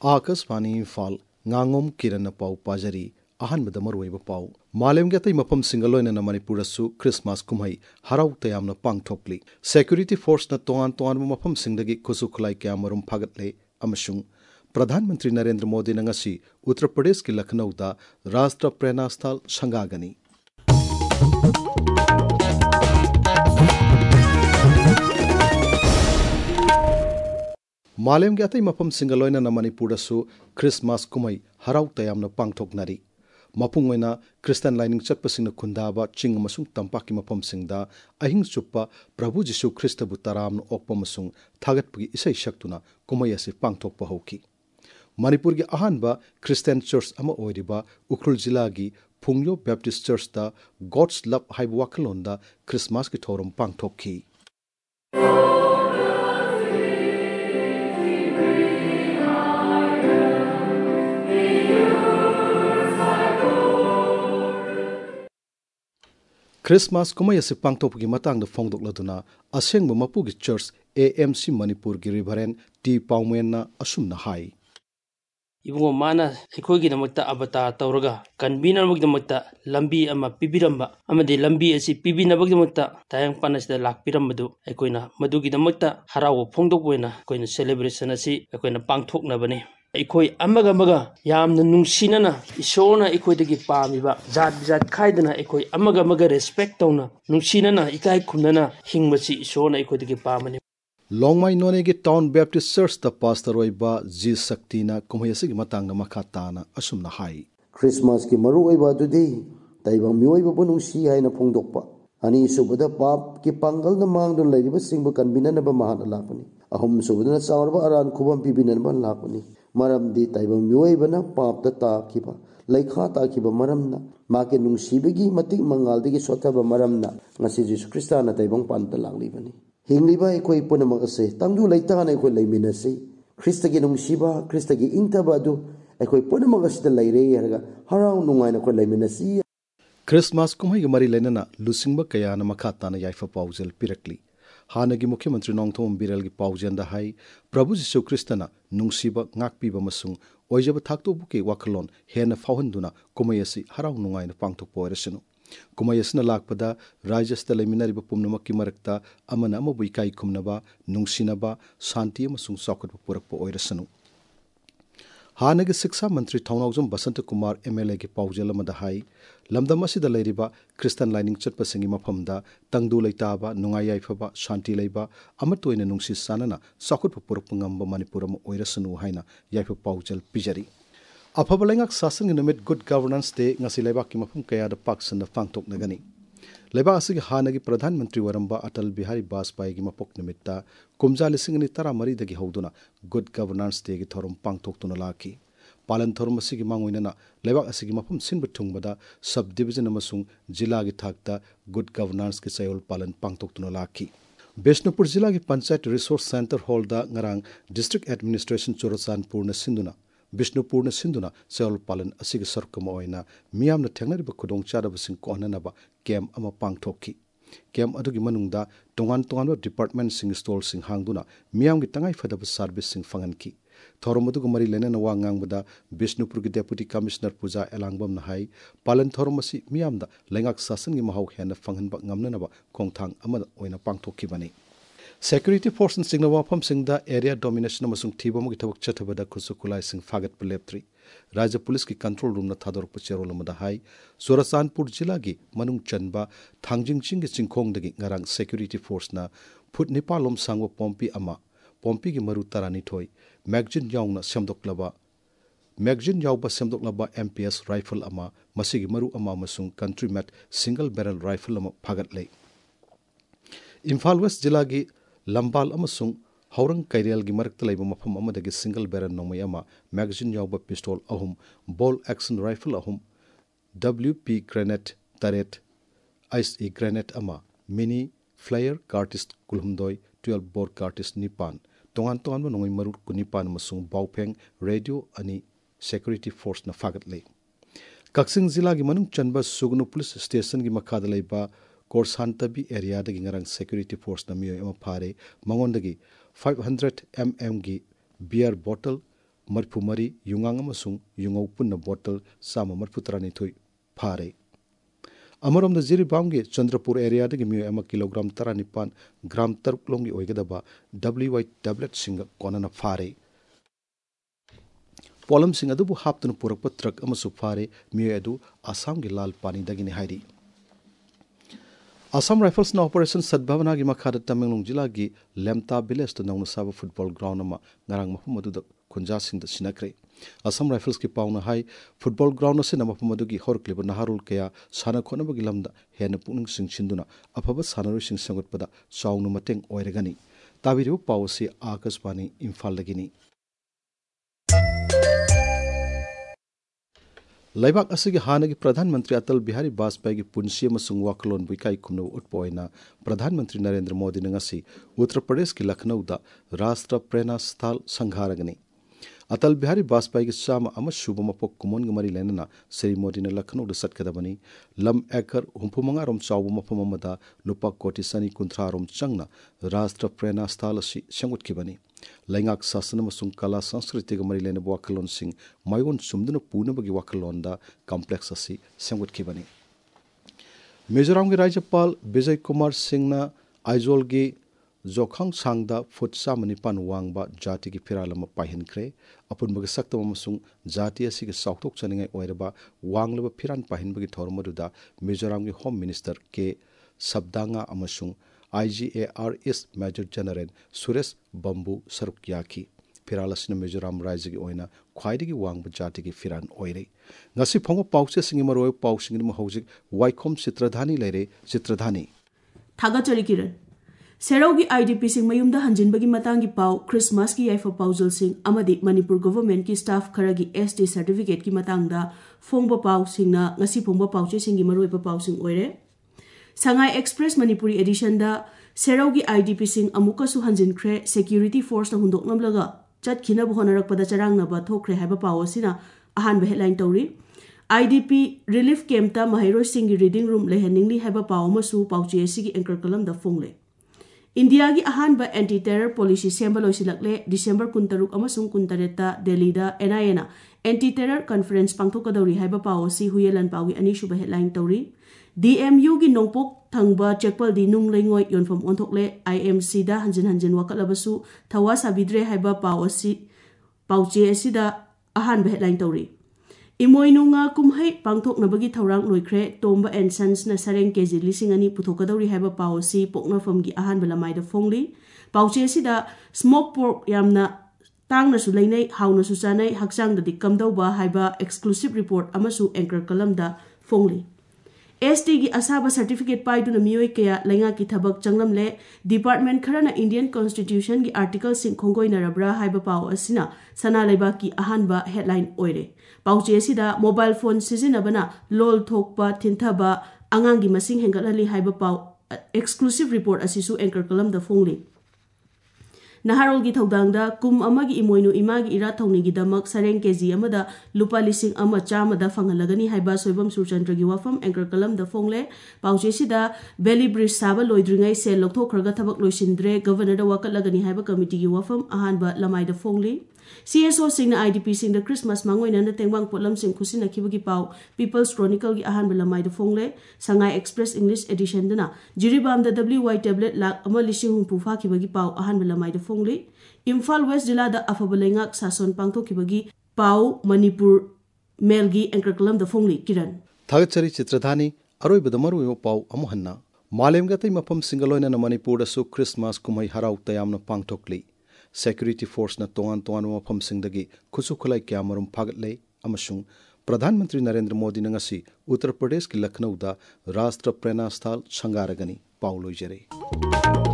Akashvani Imphal ngangom kirana pau pajari ahanbada maruiba pau malemge tai mapam singaloina na manipurasu christmas kumhai harau tayamna pangthokli security force na toan mapam singdagi khusukhulai kyamarum phaгаtle amashung प्रधान मंत्री नरेंद्र मोदी ने ngasi Uttar Pradesh के लखनऊ दा राष्ट्र प्रेरणा स्थल संगागनी मालेम के अतई मफम सिंगलोइना न मणिपुरसु क्रिसमस कुमई हराउ तयामना पांगथोकनारी मपुंग ओइना क्रिस्टियन लाइनिंग चटपसिंग खुंदाबा चिंग मसुंग तंपाकी मफम सिंगदा अहिंग चुप्पा प्रभु जिसु ख्रिस्तबु तराम ओकपा मसुंग थागतपगी इसै शक्तुना कुमई असि पांगथोकपा हौकी मणिपुर की अहानबा क्रिस्टियन चर्च अमा ओइरिबा उखरुल जिला की फुंगयो बैप्टिस्ट चर्च दा गॉड्स लव हाइब वाखलोंदा क्रिसमस की थौरम पांगथोकखी क्रिसमस कुमई असि पांगथोकपगी मतंग फोंगदोकलदुना असेंग मपुगी चर्च AMC मणिपुर की रिवरेंड टी पाउमेन असुमना हाई इबुंगो माना अखोगी नमक्ता अबता तौरगा कन्वीनरमगदमक्ता लंबी अमा पिबिरंबा अमदि लंबी असि पिबिनबगदमक्ता तायंग पानसदा लाकपिरंबदु अखोइना मदुगिदमक्ता हरावो फोंदोकबोइना अखोइना सेलिब्रेशन असि अखोइना पांगथोकनबने अखोइ अमगा यामना नुंसिनना ईश्वरना अखोइदगी पामिबा जात बिजात खाइदना अखोइ अमगा रेस्पेक्ट तौना नुंसिनना इकाइ खुमनना हिंगबसि ईश्वरना अखोइदगी पामने लोंगमाई नोने की टाउन बैप्टिस्ट चर्च द पास्टर ओइबा जी शक्तिना कुमयसि की मतंग मखाताना असुमना हाई क्रिसमस की मरु ओइबा दुदि ताइबंग मिओइबा बुनुंसी हाइना फोंदोकपा अनि सुबदा पाप की पांगल न मांगदुन लैरिबा सिंगबु कन्बिननबा महाना लापनि अहम सुबदना चावरबा अरान खुबम पिबिननबा लापनि मरमदि ताइबंग मिओइबना पाप द ताकिबा लैखा ताकिबा मरमना माके नुंसीबगी मतिक मंगालदगी सोथबा मरमना ngasi Jesus Christana ताइबंग पानता लांगलिबनि हिंगलिबा अखोइ पुनमक असे तंगदु लैताना अखोइ लैमिनसि ख्रिस्तगी नुंसीबा ख्रिस्तगी इंगतबा दु अखोइ पुनमक असिदा लैरे हरगा हराउ नुंगाइना अखोइ लैमिनसि क्रिसमस कुमई मरी लेना लुसिंगबा कयाना मखाताना याइफा पाउजल पिरकली हानगी मुख्यमंत्री नोंथोम बिरल की पाउजेंदा हाई प्रभु जिसु ख्रिस्तना नुंसीबा ngakpiba masung ओइजब थाक्तोबुके वाखलोन हेन फावहन्दुना कुमई असि हराउ नुंगाइना पांगथोकपा ओइरसनु कुमई असना लाकपदा राज्यस्ता लेमिनारिबा पुमनमक्की मरक्ता अमना अमबु इकाइ खुमनबा नुंसिनबा शांति अमसुंग चाउकटपा पुरकपा ओइरसनु हानगी शिक्षा मंत्री थौनाउजम बसंत कुमार MLA की पाउजेल अमदा हाई लमदम असिदा लैरिबा क्रिस्टियन लाइनिंग चटपसिंगी मफमदा तंगदु लैताबा नुंगाइ याइफबा शांति लैबा अमतोइना नुंसि सानना चाउकटपा पुरकपा ngamba मणिपुर अम ओइरसनु हाइना याइफा पाउजेल पिजरी अफब लेंगाक सासन नुमित गुड गवर्नेंस डे ngasi लेबाक की मफम कयादा पाकसन पांगथोकनगनी लेबाक असि हानगी प्रधानमंत्री वरंबा अटल बिहारी वाजपेयी की मपोक निमित्ता कुमजा लिसिंगनी तरा मरीदगी हौदुना गुड गवर्नेंस डे की थौरम पांगथोकतुना लाकी पालन थौरम असिगी मांगोइनना लेबाक असिगी मफम सिनबु थुंगबदा सब डिवीजन अमसुंग जिला की थाकता गुड गवर्नेंस की चयोल पालन पांगथोकतुना लाकी बिष्णुपुर जिला की पंचायत रिसोर्स सेंटर हॉल दा ngarang डिस्ट्रिक्ट एडमिनिस्ट्रेशन चुरचानपुर न सिंधुना बिष्णुपुर न सिंधुना चयोल पालन असिगी सरकम ओइना मियामना थेंगनरिबा खुदोंग चादबसिंग कोहननबा कैम्प अमा पांगथोकखी कैम्प अदुगी मनुंगदा तोंगान डिपार्टमेंट सिंग स्टॉल सिंग हांगदुना मियामगी तंगाई फदब सर्विस सिंग फंगनखी थौरम अदुग मरी लेना वा ngangbada बिष्णुपुर की डेप्यूटी कमिश्नर पूजा एलांगबम हाई पालन थौरम असि मियामदा लेंगाक सासनगी महौ हेन फंगनबा ngamnanaba खोंगथांग अमदा ओइना पांगथोकखिबनी Security force and signal wapam sing the area domination amasung thibam gi thawak chathabada khusukulai sing fagat puleptri Raja Police ki control room na thador pucherol amada hai Surasanpur jila gi manung chanba thangjing ching gi chingkhong dagi ngarang security force na phut nipalom sangwa pompi gi maru tarani thoi magazine yaungna semdoklaba MPS rifle ama masigi maru ama masung country mat single barrel rifle ama phagat lei Imphal West jila gi Lambal amasung haurang kairial gi marakta laiba mafam amadagi single barrel nongmai ama magazine yauba pistol ahum ball action rifle ahum WP grenade taret ICE grenade ama mini flyer cartridge kulhumdoi 12 bore cartridge nipan tongan nongai marut kunipan amasung baupeng radio ani security force na fagat lei Kaksing jila gi manung chanba Sugnu police station gi makhada laiba Korsantabi area dagi ngarang security force na miyo ema phare mangon dagi 500 mm gi beer bottle मरफुमरी युंगांग अमसुंग युंगौ पुन्ना बोतल सामा मरफुतरानिथोई फारे अमरोम जिरीबाम के Chandrapur area मियो एम kilogram 19 gram 3 लोंगी ओइगदबा WY tablet सिंग कोनना फारे पोलम सिंग अदुबु हाप्तुन पुरकप ट्रक अमसु फारे मियो अदु आसाम के लाल पानी दगिनी हाइरी असम राइफल्स ना ऑपरेशन सद्भावना की मखाद तमेंगलोंग जिला की लेमता विलेज तो नौन साब फुटबॉल ग्राउंड में ngarang मफम मदुद खुंजा सिंह सिनक्रे असम राइफल्स की पाउना हाई फुटबॉल ग्राउंड से मफम मदुगी हरक्लिब नहारुल कया साना खोनबगी लमदा हेन पुनिंग सिंह अफब सानरुई सिंह संगतपदा चाउनु मतेंग ओइरगनी ताबिरिबु पावसी आकाशवाणी इम्फाल लगिनी लैबाक असगी हानगी प्रधानमंत्री अटल बिहारी वाजपेयी की पुंसी अमसुंग वाखलोन बुइकाई खुमनो उत्पोइना प्रधानमंत्री नरेंद्र मोदी नंगसी उत्तर प्रदेश की लखनऊ दा राष्ट्र प्रेरणा स्थल संघारगनी अटल बिहारी वाजपेयी की चाम शुभ मपोक कुमोन मरी लेना श्री मोदी ने लखनऊ सटकदबनी लम एकर 35 रोम चाव मफम अमदा लुपा कोटी सनी 30 रोम चंगना राष्ट्र प्रेरणा स्थल असि सेंगुटखिबनी लैंगाक शासन अमसुंग कला संस्कृति मरी लेना वाखलोन सिंह मायोन सुमदुन पूनबगी वाखलोन दा कॉम्प्लेक्स असि सेंगुटखिबनी मिजोराम के राज्यपाल विजय कुमार सिंह आइजोल की जोखांग सांगदा फुट 9 वांगबा जाति की फिरालम पाहिनख्रे अपुनबगे सक्तम जाति के साउथोक चनिंगै ओइरबा वांगलब फिरान पाहिनबगी थोरमदुदा मिजोराम के होम मिनिस्टर के सबदांगा अमसुंग IGARS मेजर जनरल सुरेश बम्बू सरुक याखी फिरालसिन मिजोराम राज्य की ओइना ख्वाइदगी वांगब जाति की फिरान ओइरे ngasi phongo pause singi maroi pausing ni hojik waikhom चित्रधानी लेरे चित्रधानी थागाचरी किरण सेराउगी IDP सिंह मयुमदा हंजिनबगी मतांगी पाउ क्रिसमस की याइफा पाउजल सिंह अमदी मणिपुर गवर्नमेंट की स्टाफ खरगी ST सर्टिफिकेट की मतांगदा फोंगबा पाउ सिंगना ngasi फोंगबा पाउचे सिंगी मरोइबा पाउ सिंग ओइरे संगाई एक्सप्रेस मणिपुरी एडिशन दा सेराउगी IDP सिंह अमुकसु हंजिनख्रे सिक्योरिटी फोर्स ना हुंदोकनमलगा चटखिनब होनरकपदा चरांगनबा थोखरे हाइबा पाउ असिना अहानबा हेडलाइन तौरी IDP रिलीफ कैंपता महैरोय सिंगी रीडिंग रूम लेहनिंगली हाइबा पाउ अमसु पाउचे सिगी एंकर कलम दा फोंगले इंडिया की अहानबा एंटी टेरर पॉलिसी सेंबा लोइसिलकले डिसेंबर 23 अमसुंग 23 दिल्ली दा NIA ना एंटी टेरर कॉन्फ्रेंस पांगथोकदौरी हाइबा पाउ असि हुयेलन पाउगी अनिसुबा हेडलाइन तौरी DMU की नोंपोक थंगबा चेकपल दी नुंग लेंगोय योनफम ओंथोकले IMC दा हंजिन हंजिन वकलबसु थवा साबिद्रे हाइबा पाउ असि पाउचे असिदा अहानबा हेडलाइन तौरी इमोइनुंगा कुमहै पांगथोकनबगी थौरांग लोइख्रे तोंबा एंड सन्स ना सरेंग केजी 2,000 पुथोकदौरी हाइबा पाउ असि पोकनफमगी अहानबा लमाइदा फोंगली पाउचे असिदा स्मोक पोर्क यामना तांगनसु लैनै हाउनसु चानै हक्चांगदि कमदौबा हाइबा एक्सक्लूसिव रिपोर्ट अमसु एंकर कलमदा फोंगली ST की असाबा सर्टिफिकेट पाइदुना मियोय कया लैंगा की थबक चंगलमले डिपार्टमेंट खरना इंडियन कॉन्स्टिट्यूशन की आर्टिकल सिंह खोंगोइनरब्रा हाइबा पाउ असिना सना लैबा की अहानबा हेडलाइन ओइरे पाउचे असिदा मोबाइल फोन सिजिनबना लोल थोकपा थिंथबा अंगांगी मसिंग हेंगलहली हाइबा पाउ एक्सक्लूसिव रिपोर्ट असिसु एंकर कलम द फोंगली नहारोल की थौदांगदा कुम अमगी इमोइनु इमागी इरा थौनिगी दमक सरेंग केजी अमदा लुपा लिसिंग अमा चामदा फंगलगनी हाइबा सोइबम सुरचंद्र की वाफम एंकर कलम द फोंगले पाउचेसिदा बेली ब्रिज साबा लोइद्रिंगै सेल लौथोखरगा थबक लोइसिंद्रे गवर्नर द वाकलगनी हाइबा कमिटी की वाफम अहानबा लमाइ द फोंगली CSO सिंह IDP सिंह द क्रिसमस मांगोइना तेंगवांग पोलम सिंह खुसिनखिबगी पाउ पीपल्स क्रॉनिकल की अहानबा लमाइ द फोंगले संगाई एक्सप्रेस इंग्लिश एडिशन दना जिरीबाम द WY टैबलेट लाख अमा लिसिंग हुंपु फाखिबगी पाउ अहानबा लमाइ द फोंगले इम्फाल वेस्ट जिला द अफबलेंगाक सासन पांगथोखिबगी पाउ मणिपुर मेलगी एंकर कलम द फोंगली किरण थागचरी चित्रधानी अरोइबद मरुयो पाउ अमुहन्ना मालेमगतै मफम सिंगलोइना मणिपुर दसु क्रिसमस कुमै हराउ तयामना पांगथोकली सेक्यूरिटी फोर्स ना तोंगान तोंगान मफम सिंगदगी खुसु खुलाई क्या मरुम फागतले अमसुंग प्रधानमंत्री नरेंद्र मोदी नंगसी उत्तर प्रदेश की लखनऊ दा राष्ट्र प्रेरणा स्थल संगारगनी पाउ लोइजरे।